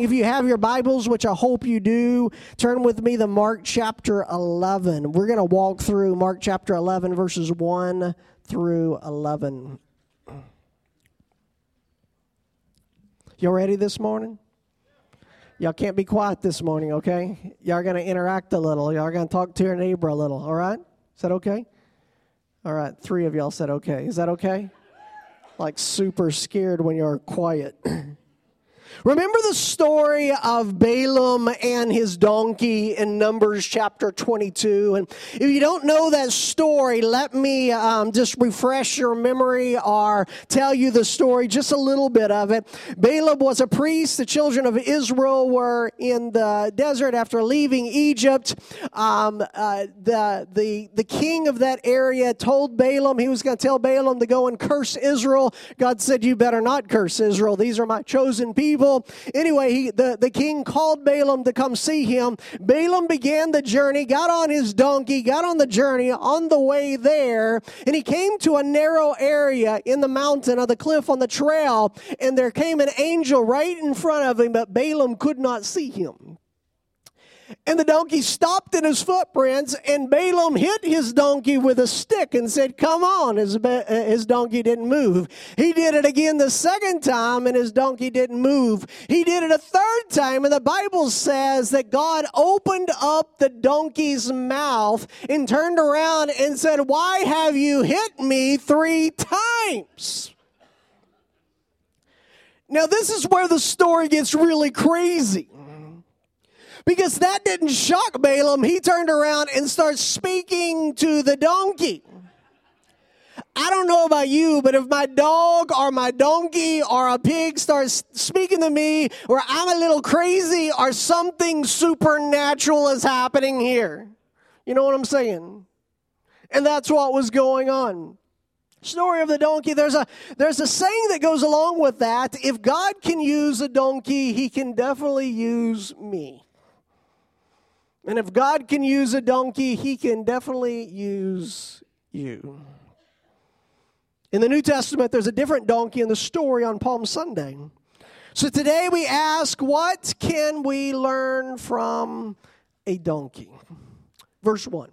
If you have your Bibles, which I hope you do, turn with me to Mark chapter 11. We're going to walk through Mark chapter 11, verses 1 through 11. Y'all ready this morning? Y'all can't be quiet this morning, okay? Y'all are going to interact a little. Y'all are going to talk to your neighbor a little, all right? Is that okay? All right, 3 of y'all said okay. Is that okay? Like super scared when you're quiet. Remember the story of Balaam and his donkey in Numbers chapter 22? And if you don't know that story, let me just refresh your memory or tell you the story, just a little bit of it. Balaam was a priest. The children of Israel were in the desert after leaving Egypt. The king of that area told Balaam, he was going to tell Balaam to go and curse Israel. God said, you better not curse Israel. These are my chosen people. Anyway, the king called Balaam to come see him. Balaam began the journey, got on his donkey, got on the journey. On the way there, and he came to a narrow area in the mountain of the cliff on the trail, and there came an angel right in front of him, but Balaam could not see him. And the donkey stopped in his footprints, and Balaam hit his donkey with a stick and said, come on. His donkey didn't move. He did it again the second time, and his donkey didn't move. He did it a third time, and the Bible says that God opened up the donkey's mouth and turned around and said, why have you hit me 3 times? Now, this is where the story gets really crazy. Because that didn't shock Balaam. He turned around and started speaking to the donkey. I don't know about you, but if my dog or my donkey or a pig starts speaking to me, or I'm a little crazy, or something supernatural is happening here. You know what I'm saying? And that's what was going on. Story of the donkey, there's a saying that goes along with that. If God can use a donkey, he can definitely use me. And if God can use a donkey, he can definitely use you. In the New Testament, there's a different donkey in the story on Palm Sunday. So today we ask, what can we learn from a donkey? Verse 1.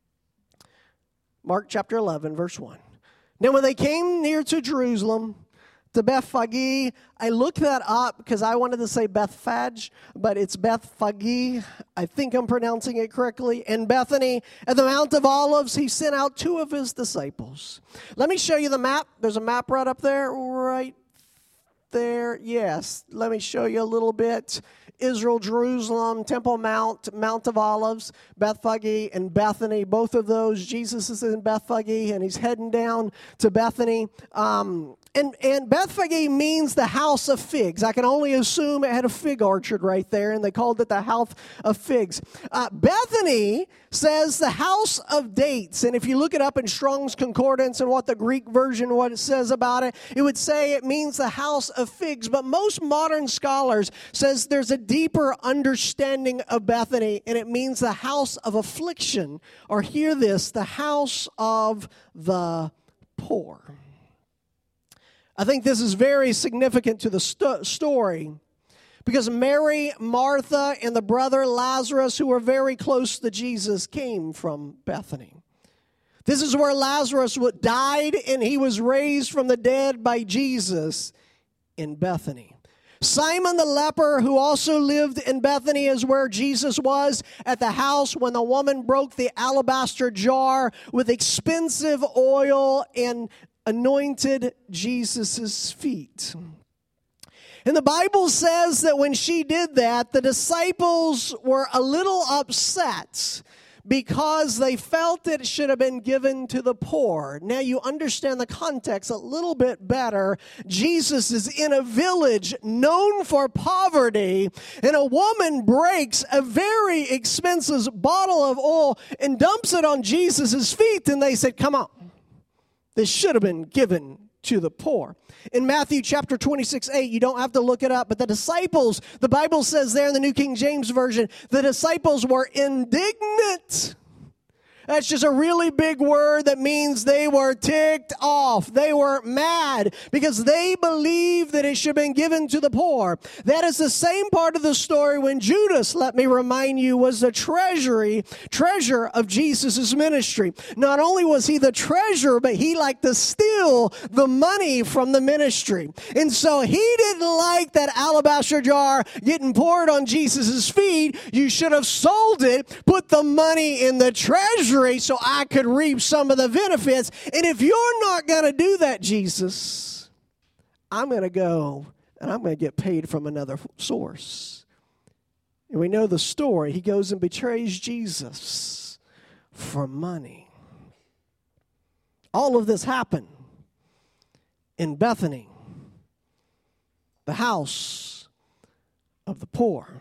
Mark chapter 11, verse 1. Now when they came near to Jerusalem, to Bethphage, I looked that up because I wanted to say Bethphage, but it's Bethphage. I think I'm pronouncing it correctly. And Bethany, at the Mount of Olives, he sent out 2 of his disciples. Let me show you the map. There's a map right up there, right there. Yes, let me show you a little bit. Israel, Jerusalem, Temple Mount, Mount of Olives, Bethphage, and Bethany. Both of those, Jesus is in Bethphage, and he's heading down to Bethany. And Bethphage means the house of figs. I can only assume it had a fig orchard right there, and they called it the house of figs. Bethany says the house of dates. And if you look it up in Strong's Concordance and what the Greek version, what it says about it, it would say it means the house of figs. But most modern scholars says there's a deeper understanding of Bethany, and it means the house of affliction. Or hear this, the house of the poor. I think this is very significant to the story because Mary, Martha, and the brother Lazarus, who were very close to Jesus, came from Bethany. This is where Lazarus died, and he was raised from the dead by Jesus in Bethany. Simon the leper, who also lived in Bethany, is where Jesus was at the house when the woman broke the alabaster jar with expensive oil and anointed Jesus' feet. And the Bible says that when she did that, the disciples were a little upset because they felt it should have been given to the poor. Now you understand the context a little bit better. Jesus is in a village known for poverty, and a woman breaks a very expensive bottle of oil and dumps it on Jesus' feet, and they said, come on. This should have been given to the poor. In Matthew chapter 26:8, you don't have to look it up, but the disciples, the Bible says there in the New King James Version, the disciples were indignant That's just a really big word that means they were ticked off. They were mad because they believed that it should have been given to the poor. That is the same part of the story when Judas, let me remind you, was the treasure of Jesus' ministry. Not only was he the treasurer, but he liked to steal the money from the ministry. And so he didn't like that alabaster jar getting poured on Jesus' feet. You should have sold it, put the money in the treasury so I could reap some of the benefits. And if you're not going to do that, Jesus, I'm going to go and I'm going to get paid from another source. And we know the story. He goes and betrays Jesus for money. All of this happened in Bethany, the house of the poor.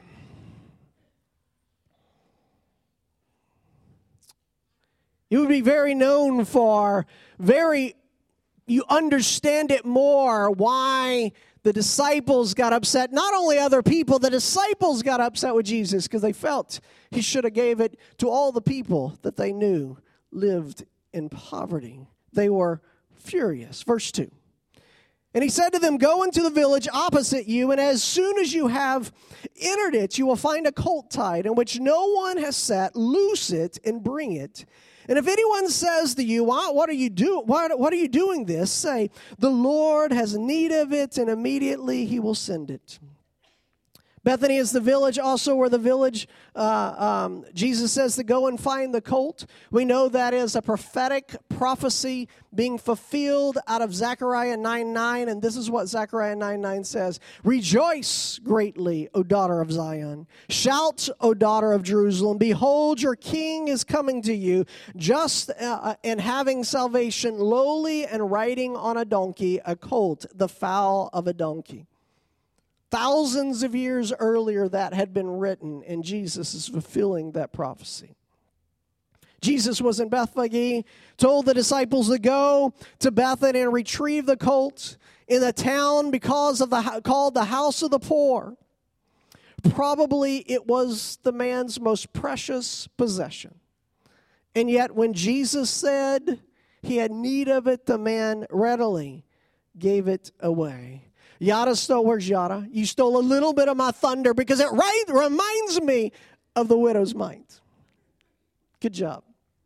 You would be very known for you understand it more why the disciples got upset. Not only other people, the disciples got upset with Jesus because they felt he should have gave it to all the people that they knew lived in poverty. They were furious. Verse 2. And he said to them, go into the village opposite you, and as soon as you have entered it, you will find a colt tied in which no one has sat. Loose it and bring it. And if anyone says to you, what are you doing this? Say, the Lord has need of it, and immediately he will send it. Bethany is the village also where the village, Jesus says to go and find the colt. We know that is a prophetic prophecy being fulfilled out of Zechariah 9:9. And this is what Zechariah 9:9 says. Rejoice greatly, O daughter of Zion. Shout, O daughter of Jerusalem. Behold, your king is coming to you, just and having salvation, lowly and riding on a donkey, a colt, the foal of a donkey. Thousands of years earlier, that had been written, and Jesus is fulfilling that prophecy. Jesus was in Bethphage, told the disciples to go to Bethany and retrieve the colt in the town called the house of the poor. Probably it was the man's most precious possession. And yet when Jesus said he had need of it, the man readily gave it away. Yada stole, where's Yada? You stole a little bit of my thunder because it reminds me of the widow's mite. Good job.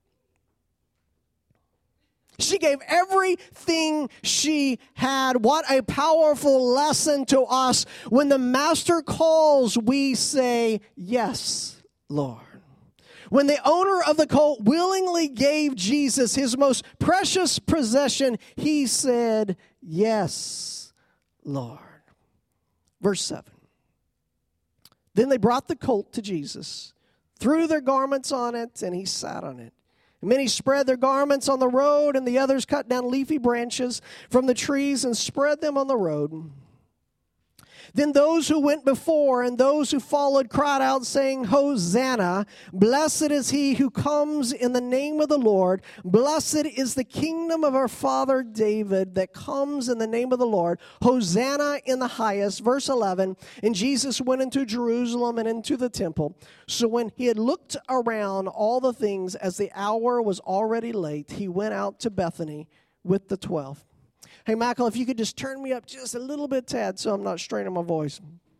She gave everything she had. What a powerful lesson to us. When the master calls, we say, yes, Lord. When the owner of the colt willingly gave Jesus his most precious possession, he said, yes, Lord. Verse 7. Then they brought the colt to Jesus, threw their garments on it, and he sat on it. And many spread their garments on the road, and the others cut down leafy branches from the trees and spread them on the road. Then those who went before and those who followed cried out, saying, Hosanna, blessed is he who comes in the name of the Lord. Blessed is the kingdom of our father David that comes in the name of the Lord. Hosanna in the highest. Verse 11, and Jesus went into Jerusalem and into the temple. So when he had looked around all the things, as the hour was already late, he went out to Bethany with the 12. Hey, Michael, if you could just turn me up just a little bit, Tad, so I'm not straining my voice.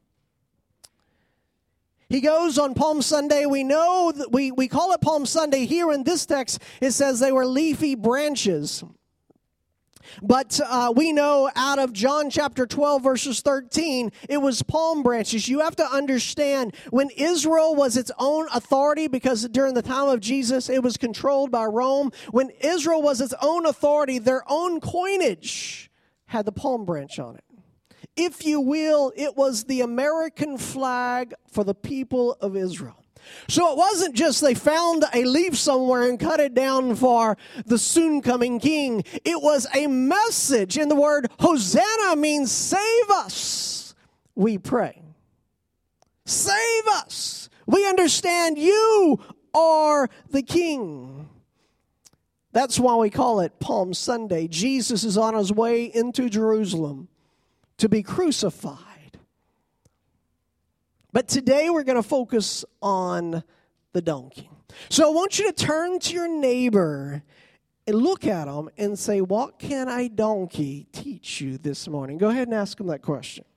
He goes on Palm Sunday. We know that we call it Palm Sunday. Here in this text, it says they were leafy branches. But we know out of John chapter 12, verses 13, it was palm branches. You have to understand, when Israel was its own authority, because during the time of Jesus, it was controlled by Rome. When Israel was its own authority, their own coinage had the palm branch on it. If you will, it was the American flag for the people of Israel. So it wasn't just they found a leaf somewhere and cut it down for the soon coming king. It was a message. And the word Hosanna means save us, we pray. Save us. We understand you are the king. That's why we call it Palm Sunday. Jesus is on his way into Jerusalem to be crucified. But today we're going to focus on the donkey. So I want you to turn to your neighbor and look at them and say, what can a donkey teach you this morning? Go ahead and ask them that question.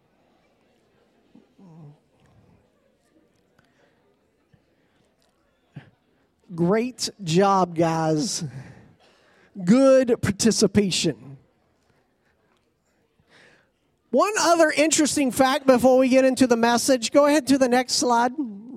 Great job, guys. Good participation. One other interesting fact before we get into the message. Go ahead to the next slide.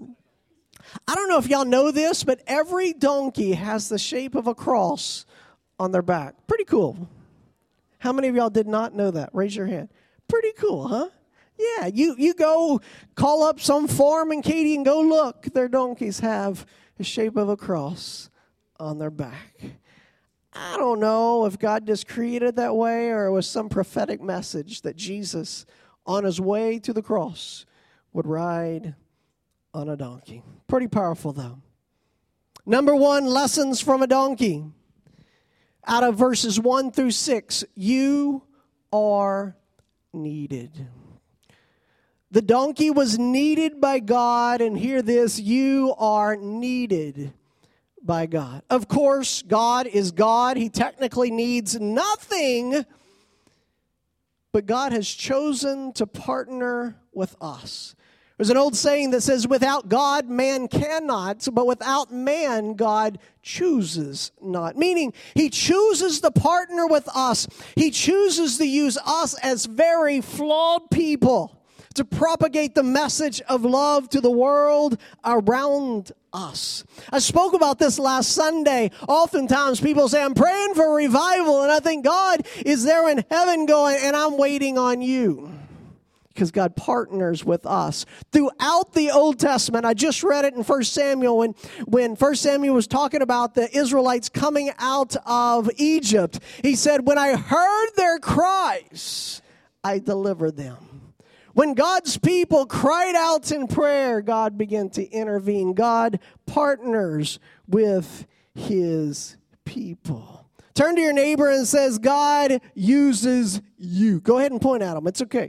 I don't know if y'all know this, but every donkey has the shape of a cross on their back. Pretty cool. How many of y'all did not know that? Raise your hand. Pretty cool, huh? Yeah, you go call up some farm in Katy and go look. Their donkeys have the shape of a cross on their back. I don't know if God just created it that way or it was some prophetic message that Jesus, on his way to the cross, would ride on a donkey. Pretty powerful, though. Number one, lessons from a donkey. Out of verses 1 through 6, you are needed. The donkey was needed by God, and hear this, you are needed by God. Of course, God is God. He technically needs nothing, but God has chosen to partner with us. There's an old saying that says, without God, man cannot, but without man, God chooses not. Meaning, he chooses to partner with us. He chooses to use us as very flawed people to propagate the message of love to the world around us. I spoke about this last Sunday. Oftentimes people say, I'm praying for revival, and I think God is there in heaven going, and I'm waiting on you. Because God partners with us. Throughout the Old Testament, I just read it in 1 Samuel, when 1 Samuel was talking about the Israelites coming out of Egypt. He said, when I heard their cries, I delivered them. When God's people cried out in prayer, God began to intervene. God partners with his people. Turn to your neighbor and says, God uses you. Go ahead and point at him. It's okay.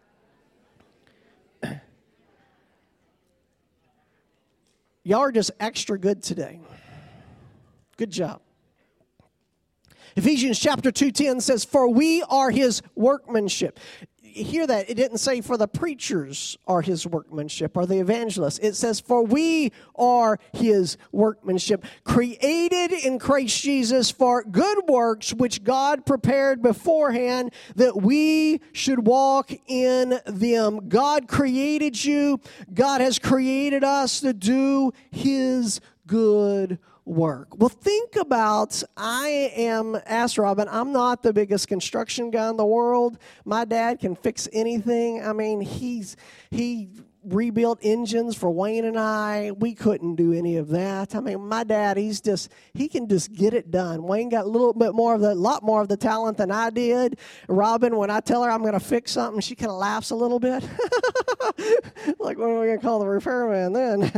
Y'all are just extra good today. Good job. Ephesians chapter 2:10 says, for we are his workmanship. Hear that. It didn't say for the preachers are his workmanship or the evangelists. It says for we are his workmanship, created in Christ Jesus for good works, which God prepared beforehand that we should walk in them. God created you. God has created us to do his good work. Well, think about, ask Robin, I'm not the biggest construction guy in the world. My dad can fix anything. I mean, he rebuilt engines for Wayne and I. We couldn't do any of that. I mean, my dad, he can just get it done. Wayne got a lot more of the talent than I did. Robin, when I tell her I'm going to fix something, she kind of laughs a little bit. Like, what are we going to call the repairman then?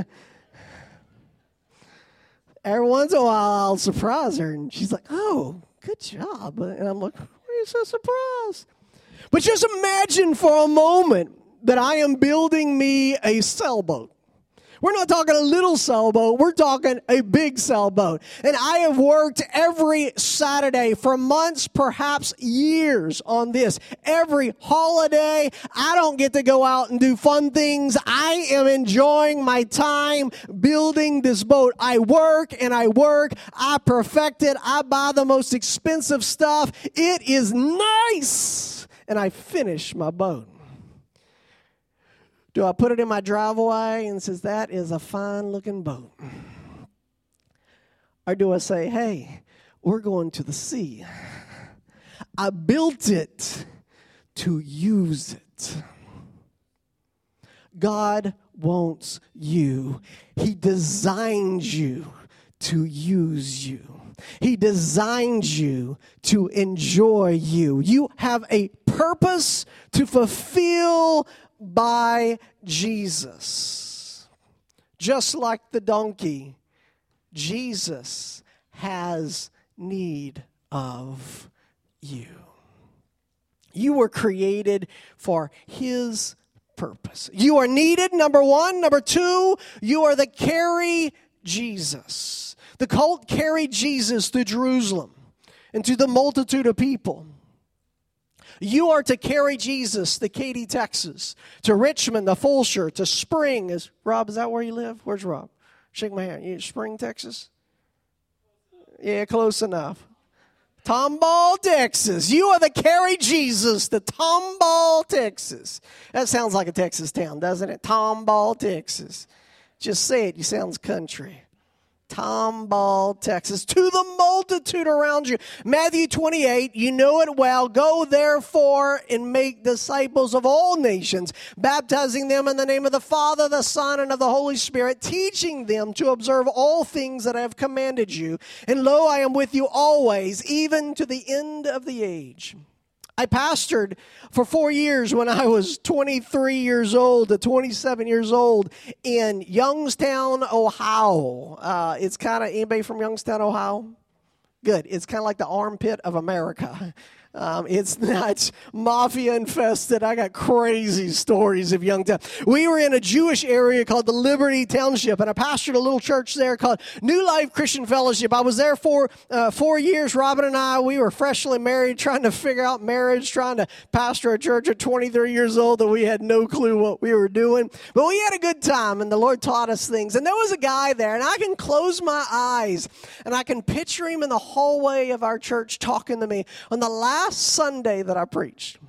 Every once in a while, I'll surprise her, and she's like, oh, good job. And I'm like, why are you so surprised? But just imagine for a moment that I am building me a sailboat. We're not talking a little sailboat. We're talking a big sailboat. And I have worked every Saturday for months, perhaps years on this. Every holiday, I don't get to go out and do fun things. I am enjoying my time building this boat. I work and I work. I perfect it. I buy the most expensive stuff. It is nice. And I finish my boat. Do I put it in my driveway and says, that is a fine-looking boat? Or do I say, hey, we're going to the sea. I built it to use it. God wants you. He designed you to use you. He designed you to enjoy you. You have a purpose to fulfill by Jesus. Just like the donkey, Jesus has need of you. You were created for his purpose. You are needed, number one. Number two, you are the carry Jesus. The colt carried Jesus to Jerusalem and to the multitude of people. You are to carry Jesus to Katy, Texas, to Richmond, to Fulshear, to Spring. Rob, is that where you live? Where's Rob? Shake my hand. You Spring, Texas? Yeah, close enough. Tomball, Texas. You are to carry Jesus to Tomball, Texas. That sounds like a Texas town, doesn't it? Tomball, Texas. Just say it. You sounds country. Tomball, Texas, to the multitude around you. Matthew 28, you know it well. Go therefore and make disciples of all nations, baptizing them in the name of the Father, the Son, and of the Holy Spirit, teaching them to observe all things that I have commanded you. And lo, I am with you always, even to the end of the age. I pastored for 4 years when I was 23 years old to 27 years old in Youngstown, Ohio. It's kind of, anybody from Youngstown, Ohio? Good. It's kind of like the armpit of America. It's not mafia infested. I got crazy stories of Youngstown. We were in a Jewish area called the Liberty Township, and I pastored a little church there called New Life Christian Fellowship. I was there for 4 years. Robin and I, we were freshly married, trying to figure out marriage, trying to pastor a church at 23 years old that we had no clue what we were doing. But we had a good time, and the Lord taught us things. And there was a guy there, and I can close my eyes, and I can picture him in the hallway of our church talking to me on the last Sunday that I preached.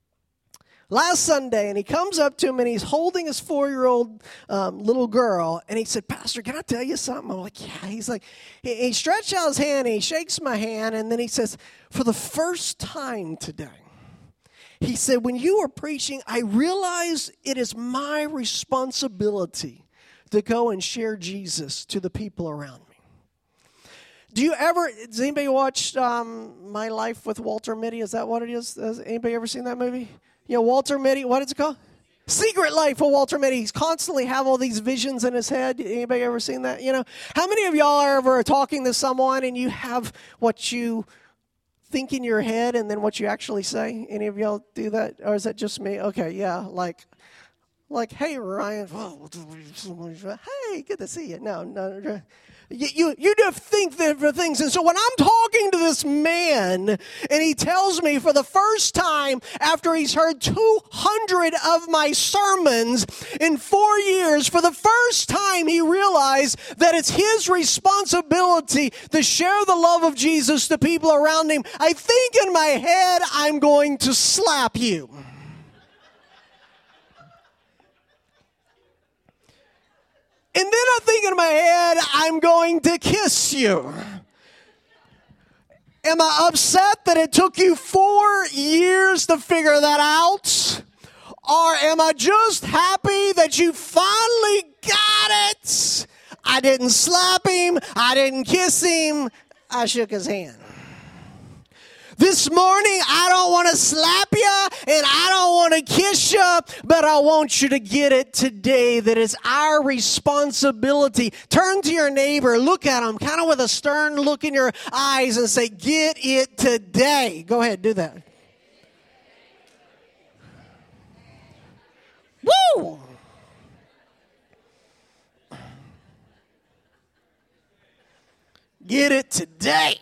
Last Sunday, and he comes up to him, and he's holding his 4-year-old little girl, and he said, Pastor, can I tell you something? I'm like, yeah. He's like, he stretched out his hand, and he shakes my hand, and then he says, for the first time today, he said, when you were preaching, I realized it is my responsibility to go and share Jesus to the people around me. Does anybody watch My Life with Walter Mitty? Is that what it is? Has anybody ever seen that movie? Walter Mitty, what is it called? Secret Life of Walter Mitty. He's constantly have all these visions in his head. Anybody ever seen that? How many of y'all are ever talking to someone and you have what you think in your head and then what you actually say? Any of y'all do that? Or is that just me? Okay, yeah, like, hey, Ryan. Hey, good to see you. No. You do think for things. And so when I'm talking to this man, and he tells me for the first time after he's heard 200 of my sermons in 4 years, for the first time he realized that it's his responsibility to share the love of Jesus to people around him, I think in my head, I'm going to slap you. And then I think in my head, I'm going to kiss you. Am I upset that it took you 4 years to figure that out? Or am I just happy that you finally got it? I didn't slap him. I didn't kiss him. I shook his hand. This morning, I don't want to slap you and I don't want to kiss you, but I want you to get it today that it's our responsibility. Turn to your neighbor, look at him, kind of with a stern look in your eyes and say, get it today. Go ahead, do that. Woo! Get it today.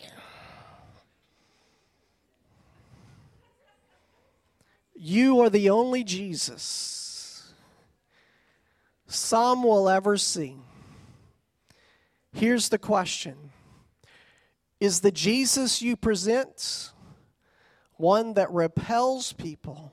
You are the only Jesus some will ever see. Here's the question. Is the Jesus you present one that repels people,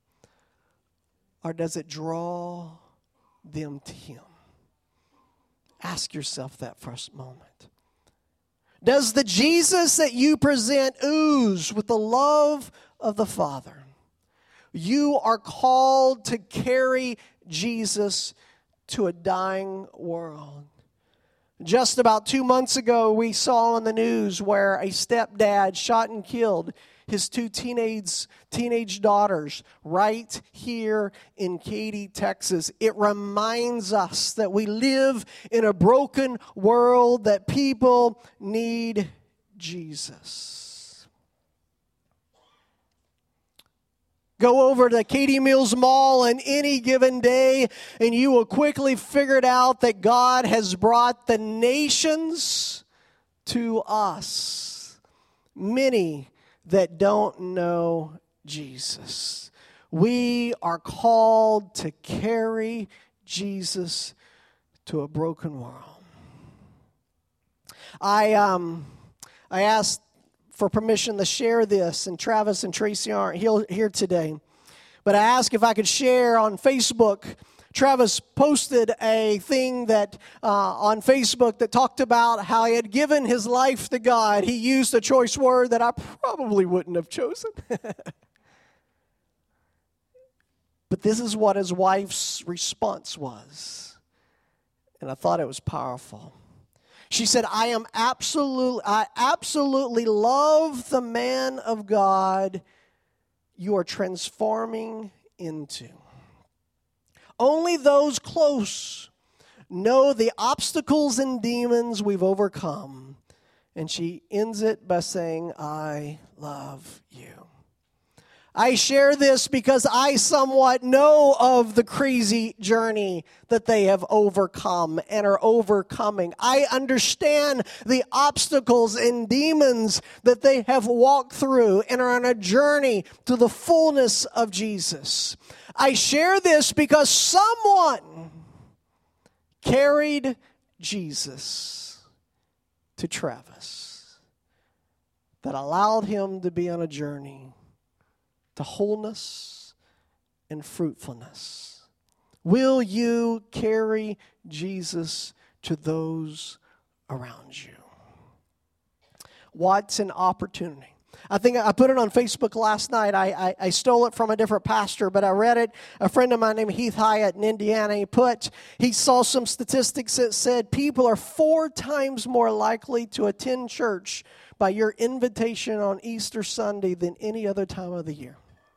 or does it draw them to him? Ask yourself that for a moment. Does the Jesus that you present ooze with the love of the Father? You are called to carry Jesus to a dying world. Just about 2 months ago, we saw on the news where a stepdad shot and killed his two teenage daughters right here in Katy, Texas. It reminds us that we live in a broken world, that people need Jesus. Go over to Katie Mills Mall on any given day, and you will quickly figure it out that God has brought the nations to us. Many that don't know Jesus. We are called to carry Jesus to a broken world. I asked for permission to share this, and Travis and Tracy aren't here today. But I asked if I could share on Facebook. Travis posted a thing that on Facebook that talked about how he had given his life to God. He used a choice word that I probably wouldn't have chosen. But this is what his wife's response was. And I thought it was powerful. She said, I absolutely love the man of God you are transforming into. Only those close know the obstacles and demons we've overcome. And she ends it by saying, I love you. I share this because I somewhat know of the crazy journey that they have overcome and are overcoming. I understand the obstacles and demons that they have walked through and are on a journey to the fullness of Jesus. I share this because someone carried Jesus to Travis that allowed him to be on a journey to wholeness and fruitfulness. Will you carry Jesus to those around you? What's an opportunity? I think I put it on Facebook last night. I stole it from a different pastor, but I read it. A friend of mine named Heath Hyatt in Indiana, he saw some statistics that said people are 4 times more likely to attend church by your invitation on Easter Sunday than any other time of the year.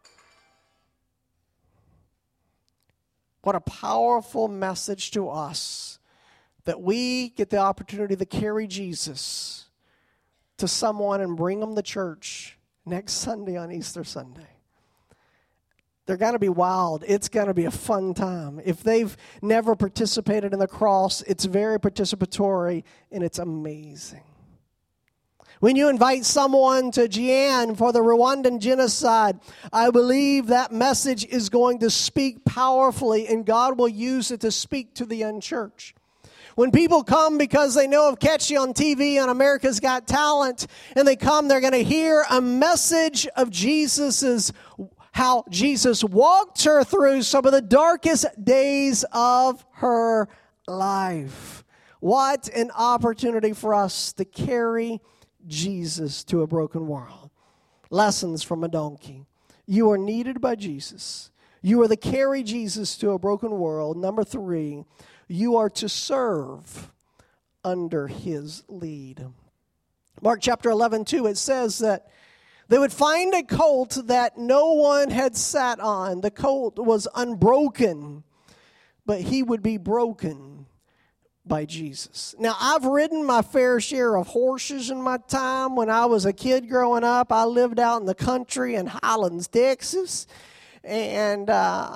What a powerful message to us that we get the opportunity to carry Jesus to someone and bring them to church next Sunday on Easter Sunday. They're going to be wild. It's going to be a fun time. If they've never participated in the cross, it's very participatory and it's amazing. When you invite someone to Jian for the Rwandan genocide, I believe that message is going to speak powerfully, and God will use it to speak to the unchurched. When people come because they know of Ketchy on TV on America's Got Talent, and they come, they're going to hear a message of Jesus's, how Jesus walked her through some of the darkest days of her life. What an opportunity for us to carry Jesus to a broken world. Lessons from a donkey. You are needed by Jesus. You are to carry Jesus to a broken world. Number 3, you are to serve under his lead. Mark chapter 11:2, it says that they would find a colt that no one had sat on. The colt was unbroken, but he would be broken by Jesus. Now, I've ridden my fair share of horses in my time. When I was a kid growing up, I lived out in the country in Highlands, Texas. And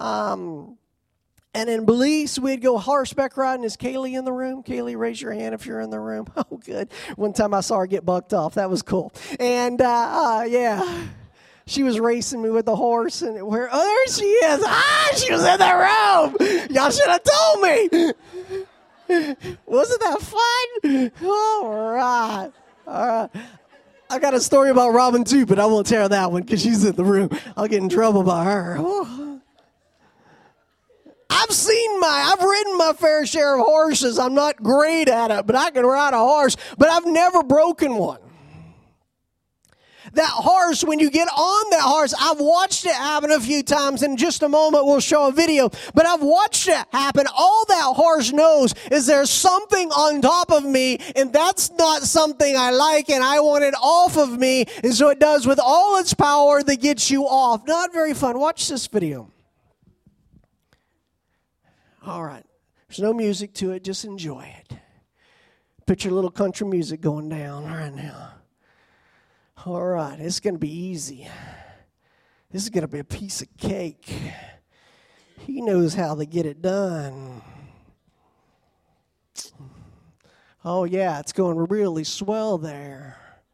in Belize, we'd go horseback riding. Is Kaylee in the room? Kaylee, raise your hand if you're in the room. Oh, good. One time I saw her get bucked off. That was cool. And, yeah, she was racing me with the horse. And there she is. She was in the room. Y'all should have told me. Wasn't that fun? All right. I got a story about Robin too, but I won't tell that one because she's in the room. I'll get in trouble by her. I've ridden my fair share of horses. I'm not great at it, but I can ride a horse. But I've never broken one. That horse, when you get on that horse, I've watched it happen a few times. In just a moment, we'll show a video. But I've watched it happen. All that horse knows is there's something on top of me, and that's not something I like, and I want it off of me. And so it does with all its power that gets you off. Not very fun. Watch this video. All right. There's no music to it. Just enjoy it. Picture a little country music going down right now. All right, it's going to be easy. This is going to be a piece of cake. He knows how to get it done. Oh, yeah, it's going really swell there.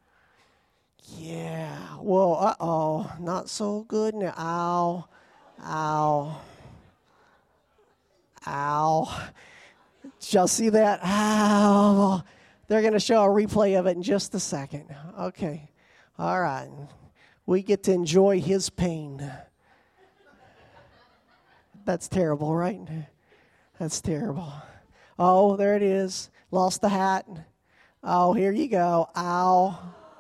Yeah. Whoa, uh-oh. Not so good now. Ow. Ow. Ow. Did y'all see that? Ow. They're going to show a replay of it in just a second. Okay. All right. We get to enjoy his pain. That's terrible, right? That's terrible. Oh, there it is. Lost the hat. Oh, here you go. Ow.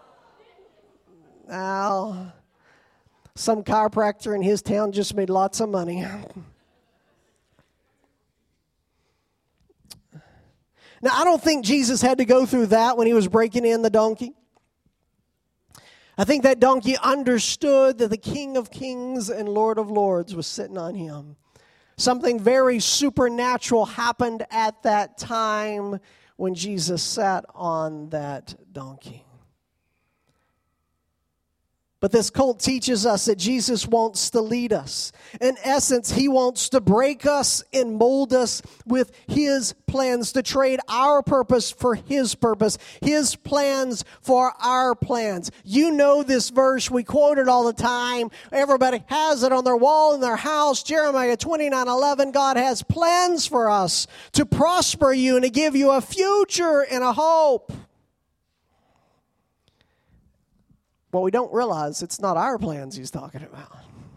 Ow. Some chiropractor in his town just made lots of money. Now, I don't think Jesus had to go through that when he was breaking in the donkey. I think that donkey understood that the King of Kings and Lord of Lords was sitting on him. Something very supernatural happened at that time when Jesus sat on that donkey. But this cult teaches us that Jesus wants to lead us. In essence, he wants to break us and mold us with his plans, to trade our purpose for his purpose, his plans for our plans. You know this verse. We quote it all the time. Everybody has it on their wall in their house. Jeremiah 29:11. God has plans for us to prosper you and to give you a future and a hope. What we don't realize, it's not our plans he's talking about.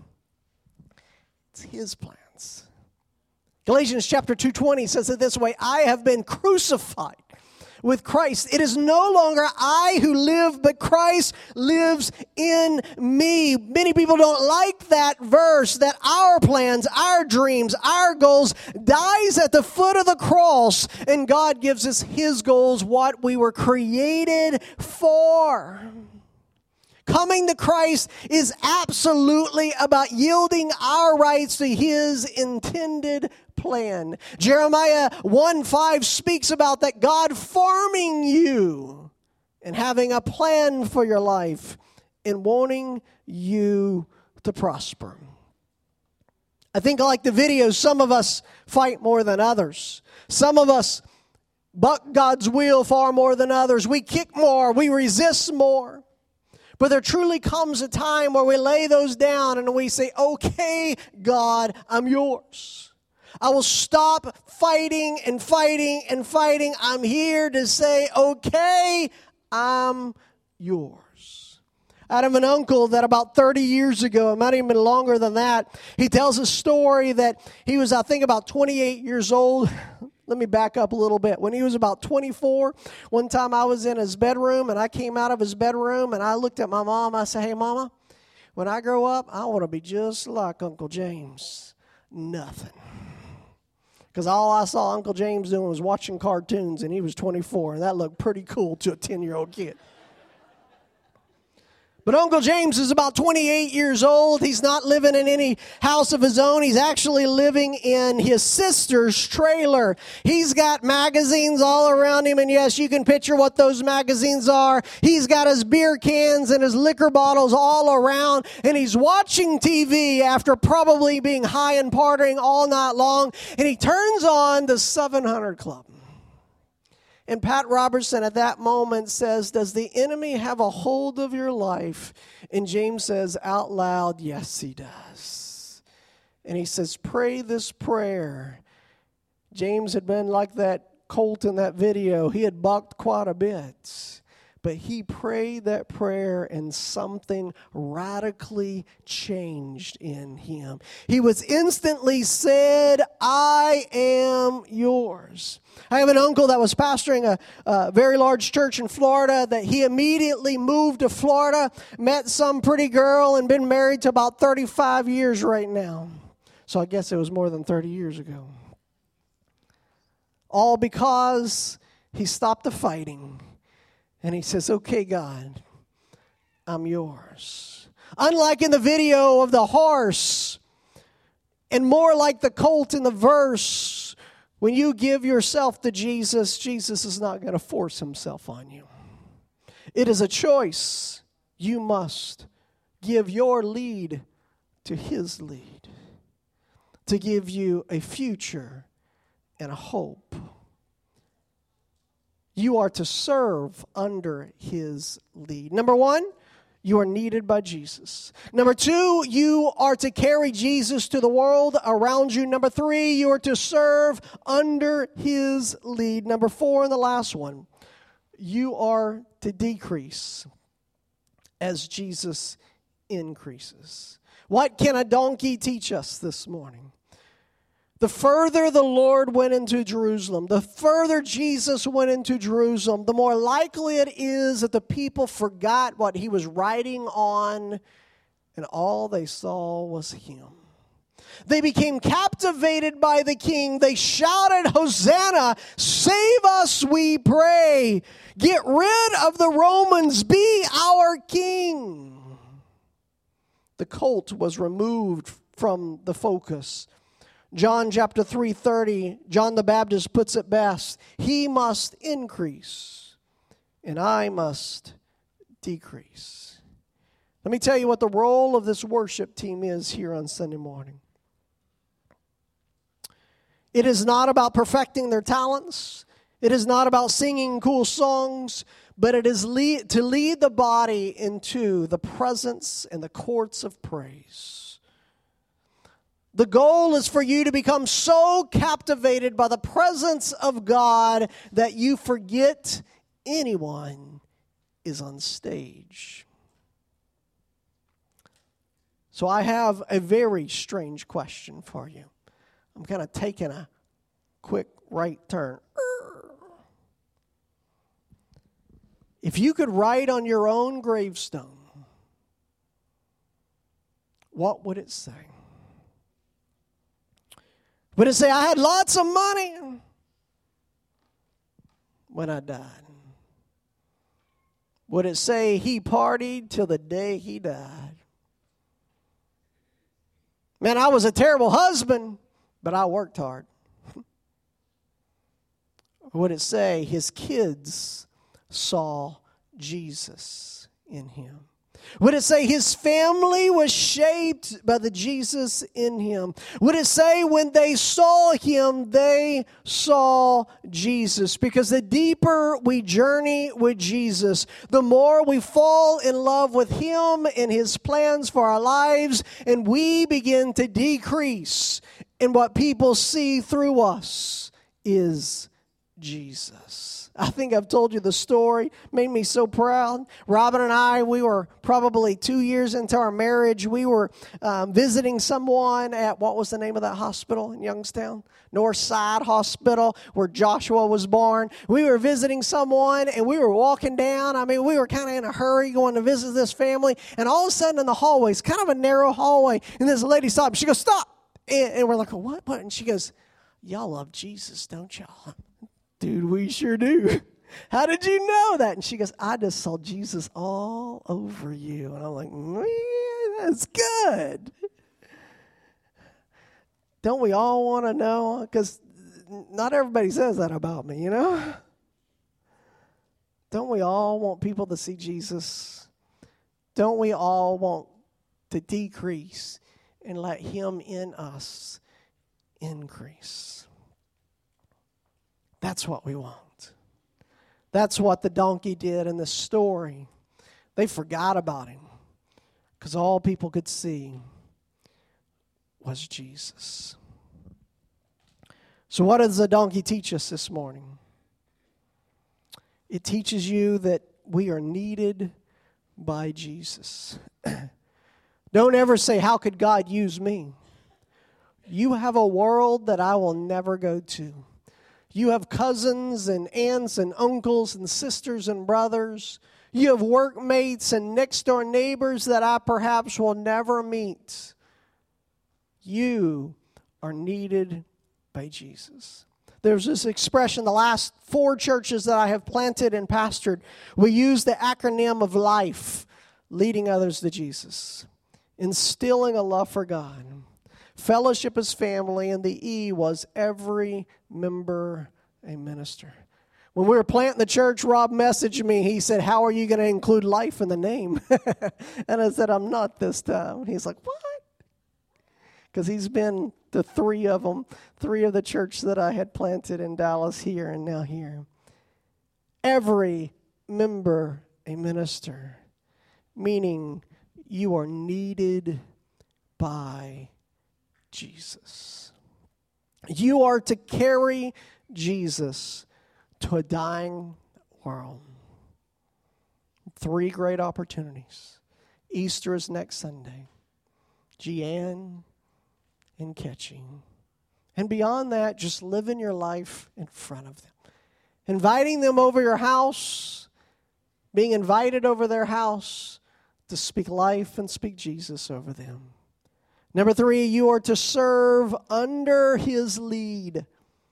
It's his plans. Galatians chapter 2:20 says it this way, I have been crucified with Christ. It is no longer I who live, but Christ lives in me. Many people don't like that verse, that our plans, our dreams, our goals dies at the foot of the cross, and God gives us his goals, what we were created for. Coming to Christ is absolutely about yielding our rights to his intended plan. Jeremiah 1:5 speaks about that God forming you and having a plan for your life and wanting you to prosper. I think like the video, some of us fight more than others. Some of us buck God's will far more than others. We kick more. We resist more. But there truly comes a time where we lay those down and we say, okay, God, I'm yours. I will stop fighting and fighting and fighting. I'm here to say, okay, I'm yours. I have an uncle that about 30 years ago, it might have even been longer than that, he tells a story that he was, I think, about 28 years old. Let me back up a little bit. When he was about 24, one time I was in his bedroom, and I came out of his bedroom, and I looked at my mom. I said, hey, Mama, when I grow up, I want to be just like Uncle James. Nothing. Because all I saw Uncle James doing was watching cartoons, and he was 24, and that looked pretty cool to a 10-year-old kid. But Uncle James is about 28 years old. He's not living in any house of his own. He's actually living in his sister's trailer. He's got magazines all around him, and yes, you can picture what those magazines are. He's got his beer cans and his liquor bottles all around, and he's watching TV after probably being high and partying all night long, and he turns on the 700 Club. And Pat Robertson at that moment says, does the enemy have a hold of your life? And James says out loud, yes, he does. And he says, pray this prayer. James had been like that colt in that video. He had bucked quite a bit. But he prayed that prayer and something radically changed in him. He was instantly said, I am yours. I have an uncle that was pastoring a very large church in Florida that he immediately moved to Florida, met some pretty girl, and been married to about 35 years right now. So I guess it was more than 30 years ago. All because he stopped the fighting. And he says, okay, God, I'm yours. Unlike in the video of the horse, and more like the colt in the verse, when you give yourself to Jesus, Jesus is not going to force himself on you. It is a choice. You must give your lead to His lead, to give you a future and a hope. You are to serve under His lead. Number one, you are needed by Jesus. Number two, you are to carry Jesus to the world around you. Number three, you are to serve under His lead. Number four, and the last one, you are to decrease as Jesus increases. What can a donkey teach us this morning? The further the Lord went into Jerusalem, the further Jesus went into Jerusalem, the more likely it is that the people forgot what He was riding on, and all they saw was Him. They became captivated by the King. They shouted, "Hosanna! Save us, we pray! Get rid of the Romans! Be our King!" The colt was removed from the focus. John chapter 3:30, John the Baptist puts it best. He must increase, and I must decrease. Let me tell you what the role of this worship team is here on Sunday morning. It is not about perfecting their talents. It is not about singing cool songs, but it is to lead the body into the presence and the courts of praise. The goal is for you to become so captivated by the presence of God that you forget anyone is on stage. So I have a very strange question for you. I'm kind of taking a quick right turn. If you could write on your own gravestone, what would it say? Would it say, "I had lots of money when I died"? Would it say, "He partied till the day he died"? "Man, I was a terrible husband, but I worked hard"? Or would it say, "His kids saw Jesus in him"? Would it say his family was shaped by the Jesus in him? Would it say when they saw him, they saw Jesus? Because the deeper we journey with Jesus, the more we fall in love with him and his plans for our lives, and we begin to decrease, and what people see through us is Jesus. I think I've told you the story. Made me so proud. Robin and I, we were probably 2 years into our marriage. We were visiting someone at, what was the name of that hospital in Youngstown? Northside Hospital, where Joshua was born. We were visiting someone, and we were walking down. I mean, we were kind of in a hurry going to visit this family. And all of a sudden in the hallway, it's kind of a narrow hallway, and this lady stopped. She goes, "Stop." And we're like, "What? What?" And she goes, "Y'all love Jesus, don't y'all?" "Dude, we sure do." "How did you know that?" And she goes, "I just saw Jesus all over you." And I'm like, "Man, that's good." Don't we all want to know? Because not everybody says that about me, you know? Don't we all want people to see Jesus? Don't we all want to decrease and let him in us increase? That's what we want. That's what the donkey did in this story. They forgot about him because all people could see was Jesus. So what does the donkey teach us this morning? It teaches you that we are needed by Jesus. Don't ever say, "How could God use me?" You have a world that I will never go to. You have cousins and aunts and uncles and sisters and brothers. You have workmates and next-door neighbors that I perhaps will never meet. You are needed by Jesus. There's this expression, the last 4 churches that I have planted and pastored, we use the acronym of LIFE, leading others to Jesus, instilling a love for God. Fellowship is family, and the E was every member a minister. When we were planting the church, Rob messaged me. He said, "How are you going to include life in the name?" And I said, "I'm not this time." He's like, "What?" because he's been to three of them, three of the church that I had planted in Dallas here and now here. Every member a minister, meaning you are needed by Jesus. You are to carry Jesus to a dying world. 3 great opportunities. Easter is next Sunday. Jeanne and Catching. And beyond that, just living your life in front of them. Inviting them over your house, being invited over their house to speak life and speak Jesus over them. Number 3, you are to serve under His lead,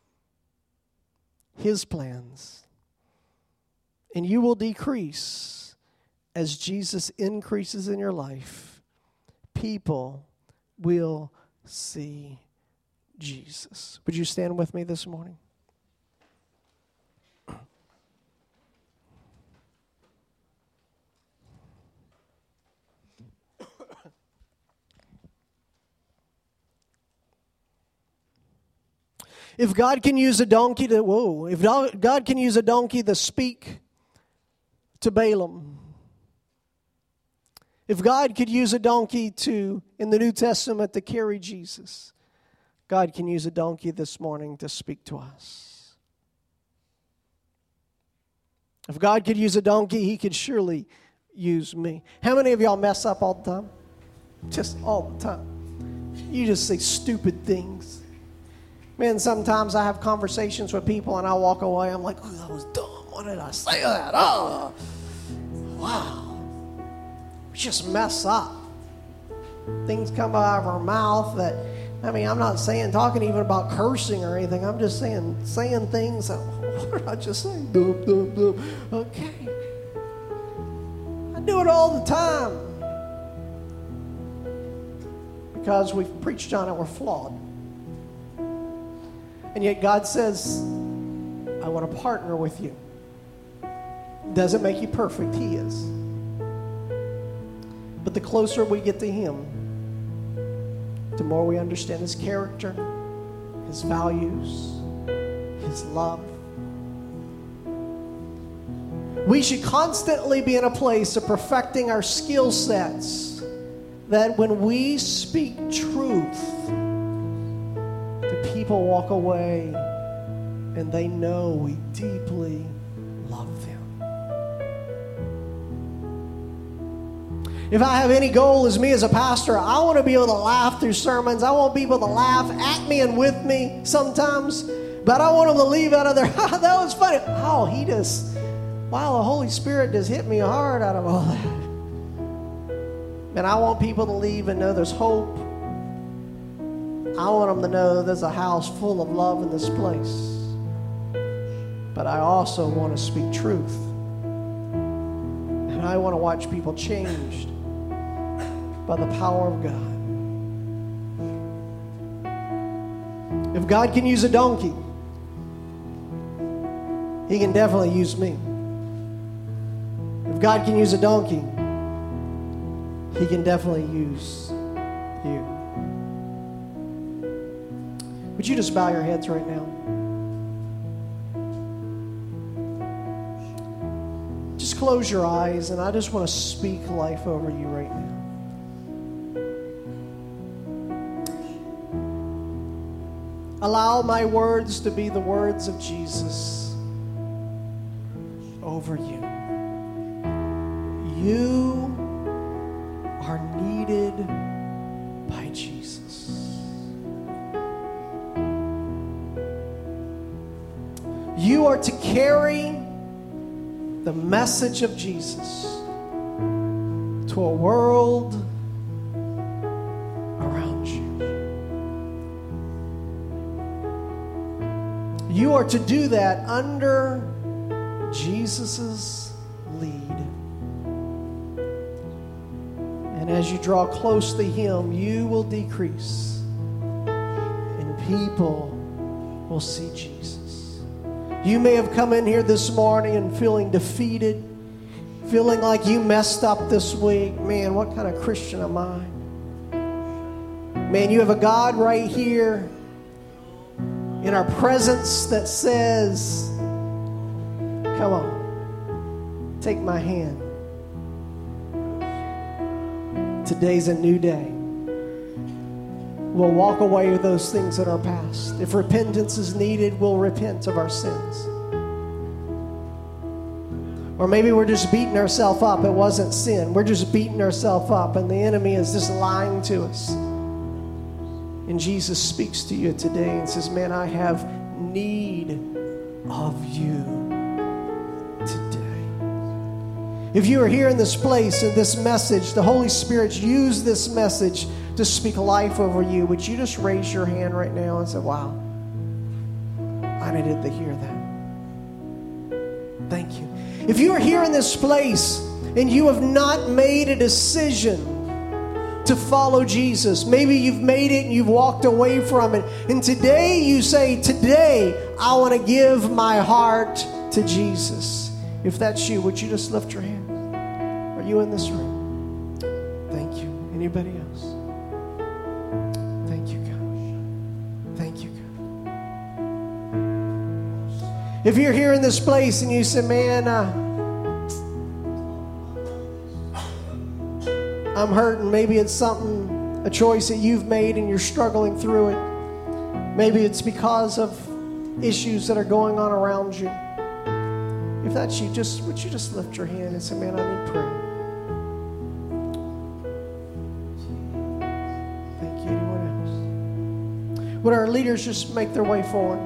His plans. And you will decrease as Jesus increases in your life. People will see Jesus. Would you stand with me this morning? If God can use a donkey if God can use a donkey to speak to Balaam, if God could use a donkey in the New Testament to carry Jesus, God can use a donkey this morning to speak to us. If God could use a donkey, He could surely use me. How many of y'all mess up all the time? Just all the time. You just say stupid things. Man, sometimes I have conversations with people and I walk away. I'm like, oh, that was dumb. Why did I say that? Oh, wow. We just mess up. Things come out of our mouth that, I'm not talking even about cursing or anything. I'm just saying things that, what did I just say? Dub, dub, dub. Okay. I do it all the time. Because we've preached on it, we're flawed. And yet God says, I want to partner with you. Doesn't make you perfect, He is. But the closer we get to Him, the more we understand His character, His values, His love. We should constantly be in a place of perfecting our skill sets, that when we speak truth, the people walk away and they know we deeply love them. If I have any goal as me as a pastor, I want to be able to laugh through sermons. I want people to laugh at me and with me sometimes, but I want them to leave out of there, that was funny. The Holy Spirit just hit me hard out of all that. And I want people to leave and know there's hope. I want them to know there's a house full of love in this place. But I also want to speak truth. And I want to watch people changed by the power of God. If God can use a donkey, He can definitely use me. If God can use a donkey, He can definitely use you. Would you just bow your heads right now? Just close your eyes, and I just want to speak life over you right now. Allow my words to be the words of Jesus over you. You are needed by Jesus. You are to carry the message of Jesus to a world around you. You are to do that under Jesus' lead. And as you draw close to Him, you will decrease and people will see Jesus. You may have come in here this morning and feeling defeated, feeling like you messed up this week. Man, what kind of Christian am I? Man, you have a God right here in our presence that says, come on, take my hand. Today's a new day. We'll walk away with those things in our past. If repentance is needed, we'll repent of our sins. Or maybe we're just beating ourselves up. It wasn't sin. We're just beating ourselves up, and the enemy is just lying to us. And Jesus speaks to you today and says, man, I have need of you today. If you are here in this place and this message, the Holy Spirit's used this message to speak life over you, would you just raise your hand right now and say, wow, I needed to hear that. Thank you. If you are here in this place and you have not made a decision to follow Jesus, maybe you've made it and you've walked away from it, and today you say, today I want to give my heart to Jesus. If that's you, would you just lift your hand? Are you in this room? Thank you. Anybody else? Thank you, God. Thank you, God. If you're here in this place and you say, man, I'm hurting. Maybe it's something, a choice that you've made and you're struggling through it. Maybe it's because of issues that are going on around you. If that's you, would you just lift your hand and say, man, I need prayer. Thank you. Anyone else? Would our leaders just make their way forward?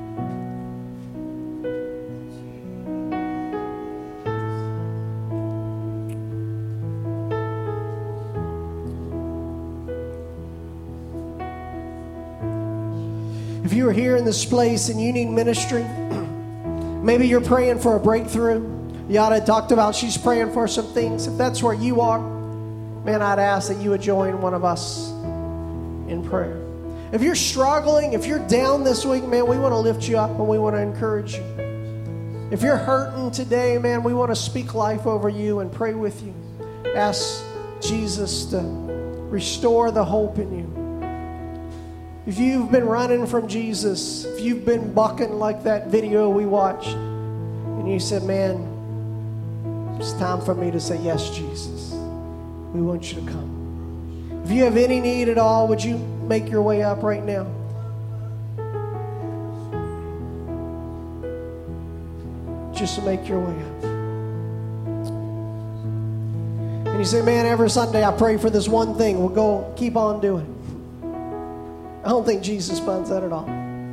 If you are here in this place and you need ministry, maybe you're praying for a breakthrough. Yada talked about she's praying for some things. If that's where you are, man, I'd ask that you would join one of us in prayer. If you're struggling, if you're down this week, man, we want to lift you up and we want to encourage you. If you're hurting today, man, we want to speak life over you and pray with you. Ask Jesus to restore the hope in you. If you've been running from Jesus, if you've been bucking like that video we watched, and you said, man, it's time for me to say, yes, Jesus, we want you to come. If you have any need at all, would you make your way up right now? Just make your way up. And you say, man, every Sunday I pray for this one thing. We'll go keep on doing it. I don't think Jesus finds that at all.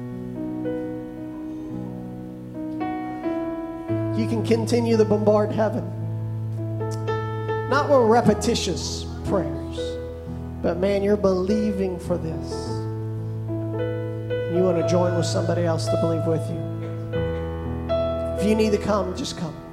You can continue to bombard heaven. Not with repetitious prayers, but man, you're believing for this. You want to join with somebody else to believe with you. If you need to come, just come.